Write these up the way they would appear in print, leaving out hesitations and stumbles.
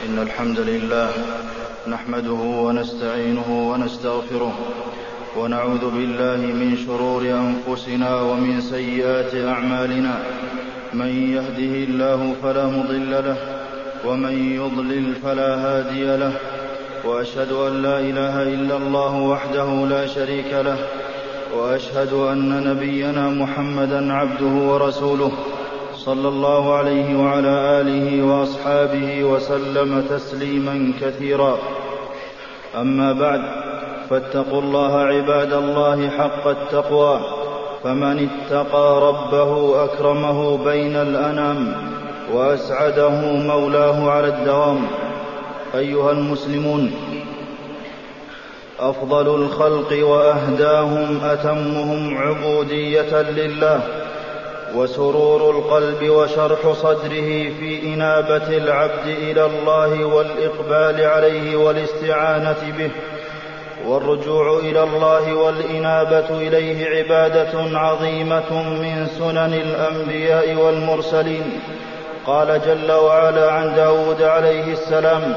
إن الحمد لله نحمده ونستعينه ونستغفره ونعوذ بالله من شرور أنفسنا ومن سيئات أعمالنا. من يهده الله فلا مضل له ومن يضلل فلا هادي له، وأشهد أن لا إله إلا الله وحده لا شريك له، وأشهد أن نبينا محمدا عبده ورسوله صلى الله عليه وعلى آله وأصحابه وسلم تسليما كثيرا. أما بعد، فاتقوا الله عباد الله حق التقوى، فمن اتقى ربه أكرمه بين الأنام وأسعده مولاه على الدوام. أيها المسلمون، أفضل الخلق وأهداهم أتمهم عبودية لله، وسرور القلب وشرح صدره في إنابة العبد إلى الله والإقبال عليه والاستعانة به، والرجوع إلى الله والإنابة إليه عبادة عظيمة من سنن الأنبياء والمرسلين. قال جل وعلا عن داود عليه السلام: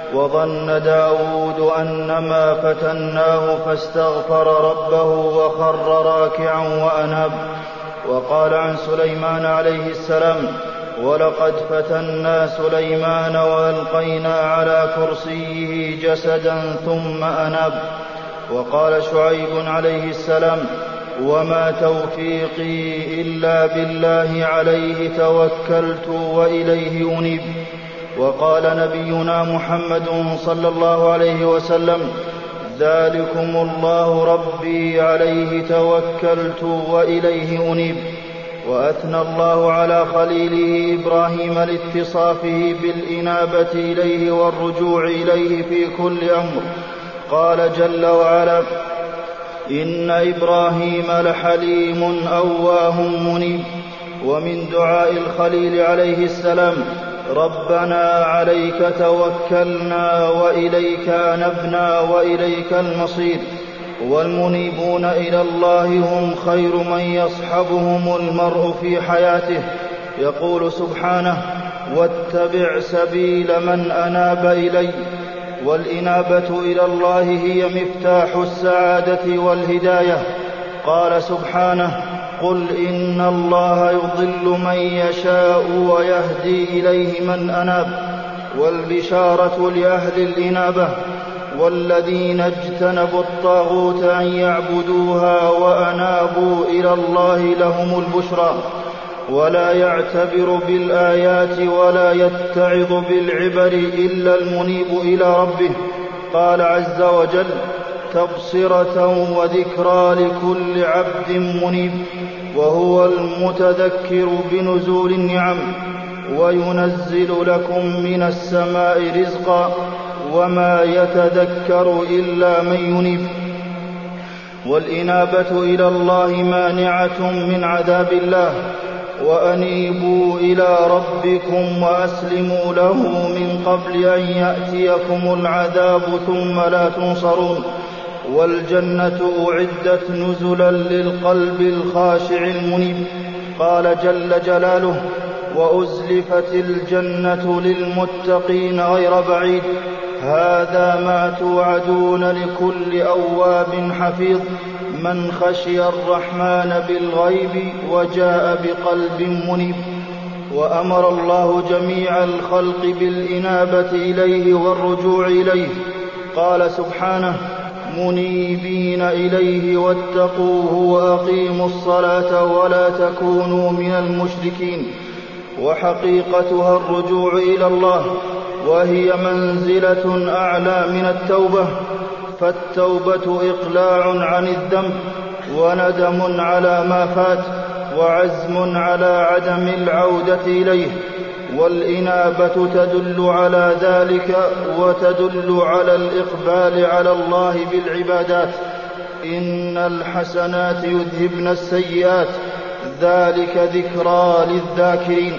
وظن داود أنما فتناه فاستغفر ربه وخر راكعا وأناب. وقال عن سليمان عليه السلام: ولقد فتنا سليمان وألقينا على كرسيه جسدا ثم أناب. وقال شعيب عليه السلام: وما توفيقي إلا بالله عليه توكلت وإليه أنيب. وقال نبينا محمد صلى الله عليه وسلم: ذلكم الله ربي عليه توكلت وإليه أنيب. وأثنى الله على خليله إبراهيم لاتصافه بالإنابة إليه والرجوع إليه في كل أمر. قال جل وعلا: إن إبراهيم لحليم أواه منيب. ومن دعاء الخليل عليه السلام: ربنا عليك توكلنا وإليك أنبنا وإليك المصير. والمنيبون إلى الله هم خير من يصحبهم المرء في حياته. يقول سبحانه: واتبع سبيل من أناب إلي. والإنابة إلى الله هي مفتاح السعادة والهداية. قال سبحانه: قل إن الله يضل من يشاء ويهدي إليه من أناب. والبشارة لأهل الإنابة: والذين اجتنبوا الطاغوت أن يعبدوها وأنابوا إلى الله لهم البشرى. ولا يعتبر بالآيات ولا يتعظ بالعبر إلا المنيب إلى ربه. قال عز وجل: تبصرة وذكرى لكل عبد منيب. وهو المتذكر بنزول النعم، وينزل لكم من السماء رزقا، وما يتذكر إلا من ينيب. والإنابة إلى الله مانعة من عذاب الله. وأنيبوا إلى ربكم وأسلموا له من قبل أن يأتيكم العذاب ثم لا تنصرون. والجنة أعدت نزلا للقلب الخاشع المنيب. قال جل جلاله: وأزلفت الجنة للمتقين غير بعيد. هذا ما توعدون لكل أواب حفيظ من خشي الرحمن بالغيب وجاء بقلب منيب. وأمر الله جميع الخلق بالإنابة إليه والرجوع إليه. قال سبحانه: منيبين إليه واتقوه وأقيموا الصلاة ولا تكونوا من المشركين. وحقيقتها الرجوع إلى الله، وهي منزلة أعلى من التوبة. فالتوبة إقلاع عن الذنب، وندم على ما فات، وعزم على عدم العودة إليه. والإنابة تدل على ذلك، وتدل على الإقبال على الله بالعبادات. إن الحسنات يذهبن السيئات، ذلك ذكرى للذاكرين.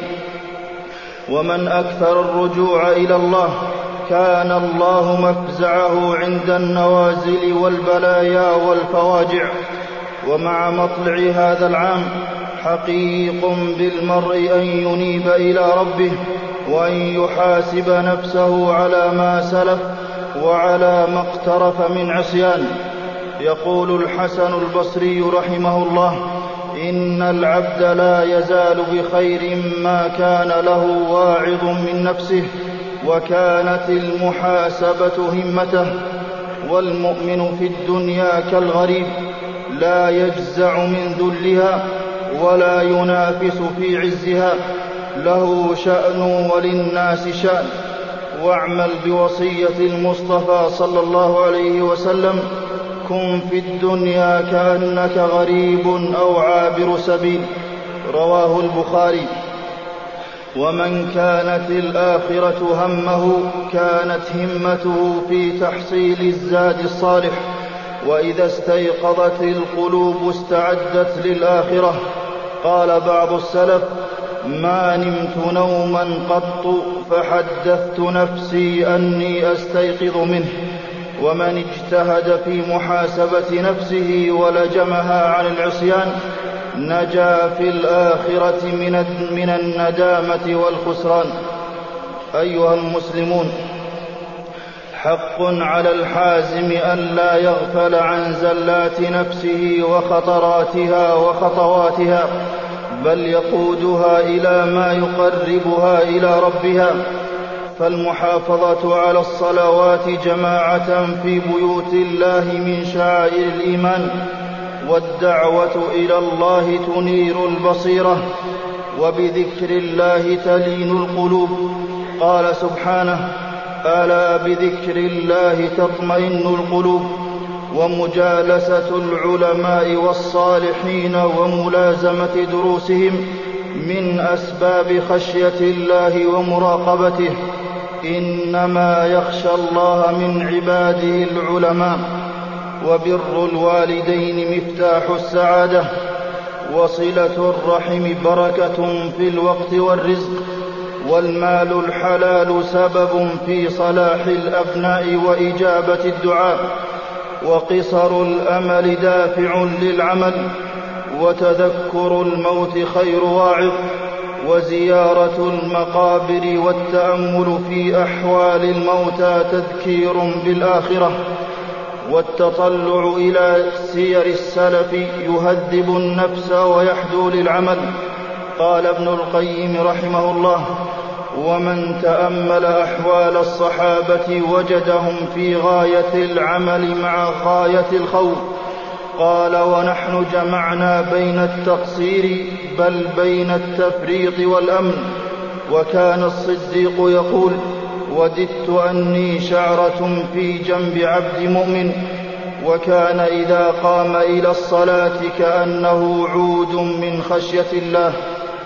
ومن أكثر الرجوع إلى الله كان الله مفزعه عند النوازل والبلايا والفواجع. ومع مطلع هذا العام حقيق بالمرء أن ينيب إلى ربه وأن يحاسب نفسه على ما سلف وعلى ما اقترف من عصيان. يقول الحسن البصري رحمه الله: إن العبد لا يزال بخير ما كان له واعظ من نفسه وكانت المحاسبة همته. والمؤمن في الدنيا كالغريب لا يجزع من ذلها ولا ينافس في عزها، له شأن وللناس شأن. واعمل بوصية المصطفى صلى الله عليه وسلم: كن في الدنيا كأنك غريب أو عابر سبيل. رواه البخاري. ومن كانت الآخرة همه كانت همته في تحصيل الزاد الصالح، وإذا استيقظت القلوب استعدت للآخرة. قال بعض السلف: ما نمت نوما قط فحدثت نفسي أني أستيقظ منه. ومن اجتهد في محاسبة نفسه ولجمها عن العصيان نجا في الآخرة من الندامة والخسران. أيها المسلمون، حق على الحازم أن لا يغفل عن زلات نفسه وخطراتها وخطواتها، بل يقودها إلى ما يقربها إلى ربها. فالمحافظة على الصلوات جماعة في بيوت الله من شعائر الإيمان، والدعوة إلى الله تنير البصيرة، وبذكر الله تلين القلوب. قال سبحانه: ألا بذكر الله تطمئن القلوب. ومجالسة العلماء والصالحين وملازمة دروسهم من أسباب خشية الله ومراقبته. إنما يخشى الله من عباده العلماء. وبر الوالدين مفتاح السعادة، وصلة الرحم بركة في الوقت والرزق، والمال الحلال سبب في صلاح الأبناء وإجابة الدعاء، وقصر الأمل دافع للعمل، وتذكر الموت خير واعظ، وزيارة المقابر والتأمل في أحوال الموتى تذكير بالآخرة، والتطلع إلى سير السلف يهذب النفس ويحدو للعمل. قال ابن القيم رحمه الله: ومن تأمل أحوال الصحابة وجدهم في غاية العمل مع غاية الخوف. قال: ونحن جمعنا بين التقصير بل بين التفريط والأمن. وكان الصديق يقول: وددت أني شعرة في جنب عبد مؤمن. وكان إذا قام إلى الصلاة كأنه عود من خشية الله.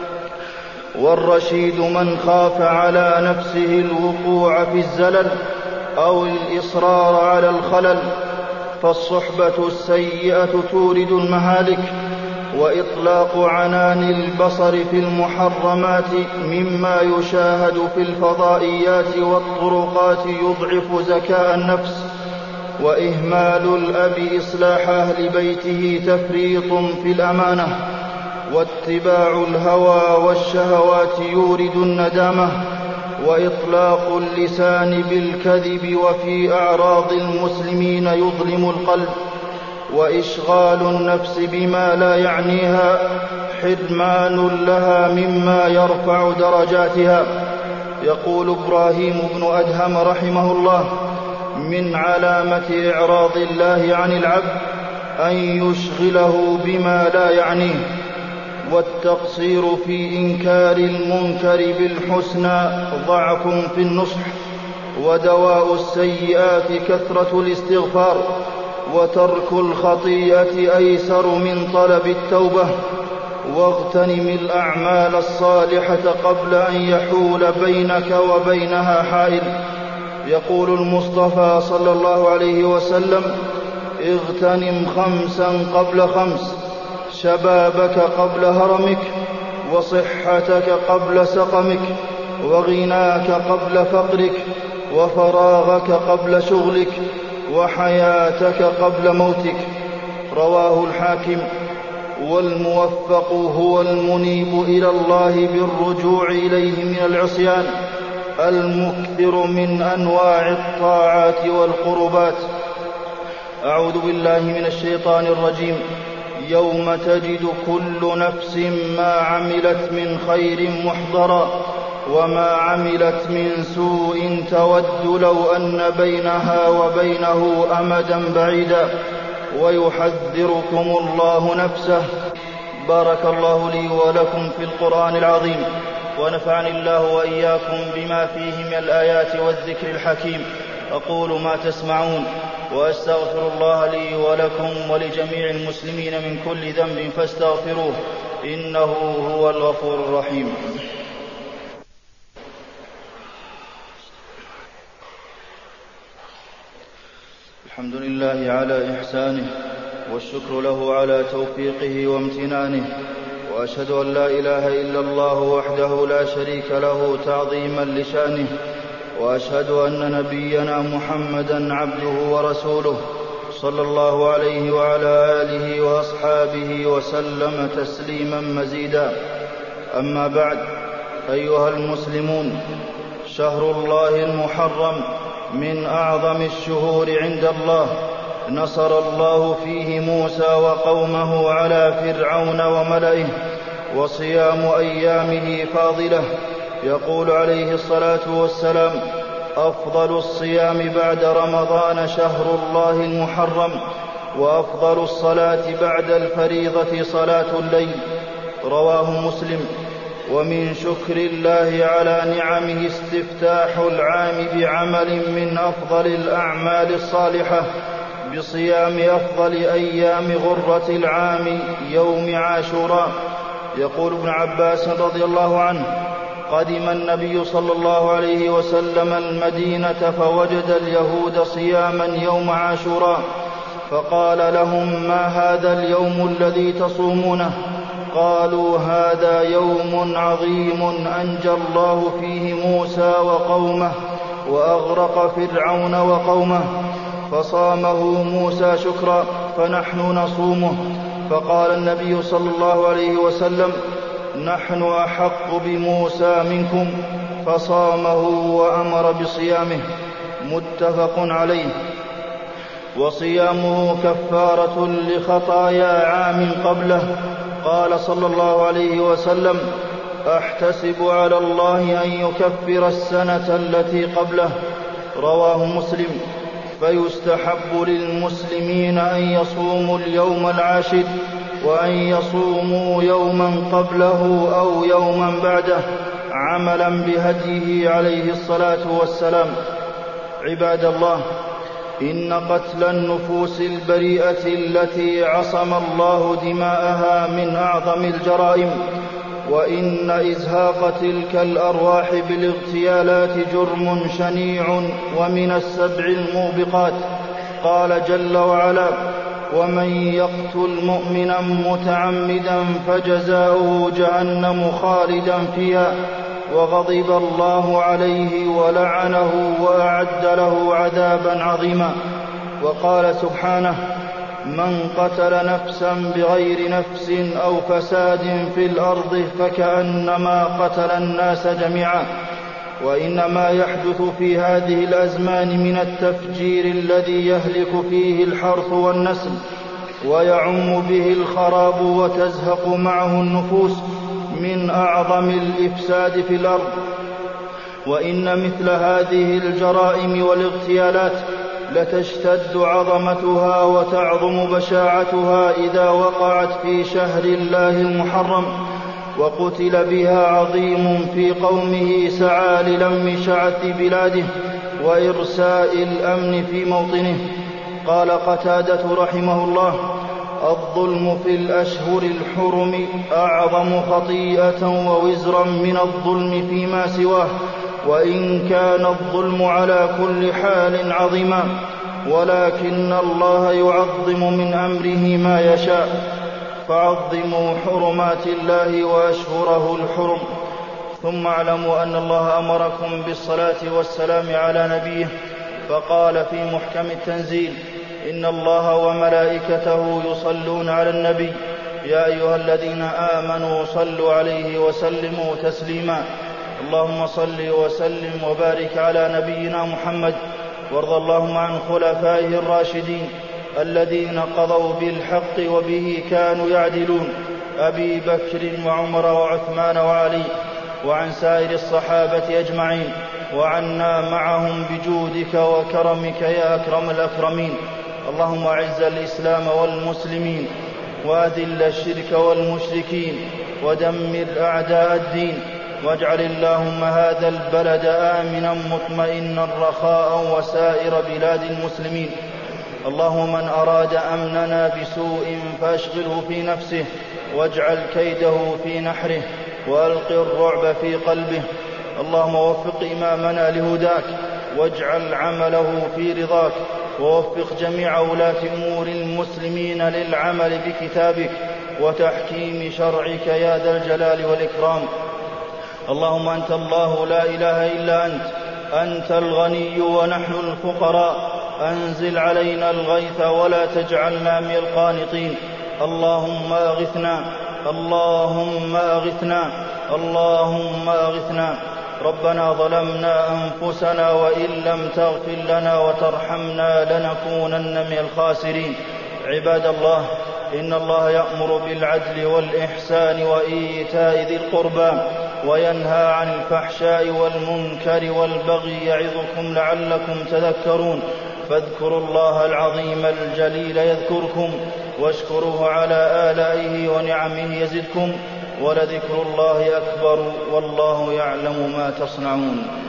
والرشيد من خاف على نفسه الوقوع في الزلل أو الإصرار على الخلل. فالصحبة السيئة تورد المهالك، وإطلاق عنان البصر في المحرمات مما يشاهد في الفضائيات والطرقات يضعف زكاء النفس. وإهمال الأب إصلاح أهل بيته تفريط في الأمانة. واتباع الهوى والشهوات يورد الندامة. وإطلاق اللسان بالكذب وفي أعراض المسلمين يظلم القلب. وإشغال النفس بما لا يعنيها حرمان لها مما يرفع درجاتها. يقول إبراهيم بن أدهم رحمه الله: من علامة إعراض الله عن العبد أن يشغله بما لا يعنيه. والتقصير في إنكار المنكر بالحسنى ضعف في النصح. ودواء السيئات كثرة الاستغفار. وترك الخطيئة أيسر من طلب التوبة. واغتنم الأعمال الصالحة قبل أن يحول بينك وبينها حائل. يقول المصطفى صلى الله عليه وسلم: اغتنم 5 قبل 5: شبابك قبل هرمك، وصحتك قبل سقمك، وغناك قبل فقرك، وفراغك قبل شغلك، وحياتك قبل موتك. رواه الحاكم. والموفق هو المنيب إلى الله بالرجوع إليه من العصيان المكثر من أنواع الطاعات والقربات. أعوذ بالله من الشيطان الرجيم. يوم تجد كل نفس ما عملت من خير محضرا وما عملت من سوء تود لو أن بينها وبينه أمدا بعيدا ويحذركم الله نفسه. بارك الله لي ولكم في القرآن العظيم، ونفعني الله وإياكم بما فيه من الآيات والذكر الحكيم. أقول ما تسمعون وأستغفر الله لي ولكم ولجميع المسلمين من كل ذنب فاستغفروه إنه هو الغفور الرحيم. الحمد لله على إحسانه، والشكر له على توفيقه وامتنانه، وأشهد أن لا إله إلا الله وحده لا شريك له تعظيما لشأنه، وأشهد أن نبينا محمدا عبده ورسوله صلى الله عليه وعلى آله وأصحابه وسلم تسليما مزيدا. أما بعد، أيها المسلمون، شهر الله المحرم من أعظم الشهور عند الله، نصر الله فيه موسى وقومه على فرعون وملئه، وصيام أيامه فاضلة. يقول عليه الصلاة والسلام: أفضل الصيام بعد رمضان شهر الله المحرم، وأفضل الصلاة بعد الفريضة صلاة الليل. رواه مسلم. ومن شكر الله على نعمه استفتاح العام بعمل من أفضل الأعمال الصالحة بصيام أفضل أيام غرة العام يوم عاشوراء. يقول ابن عباس رضي الله عنه: قدم النبي صلى الله عليه وسلم المدينة فوجد اليهود صياما يوم عاشوراء، فقال لهم: ما هذا اليوم الذي تصومونه؟ قالوا: هذا يوم عظيم أنجى الله فيه موسى وقومه وأغرق فرعون وقومه، فصامه موسى شكرا فنحن نصومه. فقال النبي صلى الله عليه وسلم: نحن أحق بموسى منكم، فصامه وأمر بصيامه. متفق عليه. وصيامه كفارة لخطايا عام قبله. قال صلى الله عليه وسلم: أحتسب على الله أن يكفر السنة التي قبله. رواه مسلم. فيستحب للمسلمين أن يصوموا اليوم العاشر، وأن يصوموا يوما قبله أو يوما بعده، عملا بهديه عليه الصلاة والسلام. عباد الله، إن قتل النفوس البريئة التي عصم الله دماءها من أعظم الجرائم، وإن إزهاق تلك الأرواح بالاغتيالات جرم شنيع ومن السبع الموبقات. قال جل وعلا: ومن يقتل مؤمنا متعمدا فجزاؤه جهنم خالدا فيها وغضب الله عليه ولعنه وأعد له عذابا عظيما. وقال سبحانه: من قتل نفسا بغير نفس أو فساد في الأرض فكأنما قتل الناس جميعا. وإنما يحدث في هذه الأزمان من التفجير الذي يهلك فيه الحرث والنسل ويعم به الخراب وتزهق معه النفوس من أعظم الإفساد في الأرض. وإن مثل هذه الجرائم والاغتيالات لتشتد عظمتها وتعظم بشاعتها إذا وقعت في شهر الله المحرم، وقتل بها عظيم في قومه سعى للم شعث بلاده وإرساء الأمن في موطنه. قال قتادة رحمه الله: الظلم في الأشهر الحرم أعظم خطيئة ووزرا من الظلم فيما سواه، وإن كان الظلم على كل حال عظيما، ولكن الله يعظم من أمره ما يشاء. فعظموا حرمات الله وأشهره الحرم. ثم اعلموا أن الله أمركم بالصلاة والسلام على نبيه، فقال في محكم التنزيل: إن الله وملائكته يصلون على النبي يا أيها الذين آمنوا صلوا عليه وسلموا تسليما. اللهم صل وسلم وبارك على نبينا محمد، وارض اللهم عن خلفائه الراشدين الذين قضوا بالحق وبه كانوا يعدلون، أبي بكر وعمر وعثمان وعلي، وعن سائر الصحابة أجمعين، وعنا معهم بجودك وكرمك يا أكرم الأكرمين. اللهم أعز الإسلام والمسلمين، وأذل الشرك والمشركين، ودمر أعداء الدين، واجعل اللهم هذا البلد آمنا مطمئنا رخاء وسائر بلاد المسلمين. اللهم من أراد أمننا بسوء فأشغله في نفسه، واجعل كيده في نحره، وألق الرعب في قلبه. اللهم وفق إمامنا لهداك، واجعل عمله في رضاك، ووفق جميع ولاة أمور المسلمين للعمل بكتابك وتحكيم شرعك يا ذا الجلال والإكرام. اللهم أنت الله لا إله إلا أنت الغني ونحن الفقراء، أنزل علينا الغيث ولا تجعلنا من القانطين. اللهم أغثنا، اللهم أغثنا، اللهم أغثنا. ربنا ظلمنا أنفسنا وإن لم تغفر لنا وترحمنا لنكونن من الخاسرين. عباد الله، إن الله يأمر بالعدل والإحسان وإيتاء ذي القربى، وينهى عن الفحشاء والمنكر والبغي، يعظكم لعلكم تذكرون. فاذكروا الله العظيم الجليل يذكركم، واشكروه على آلائه ونعمه يزدكم، ولذكر الله أكبر، والله يعلم ما تصنعون.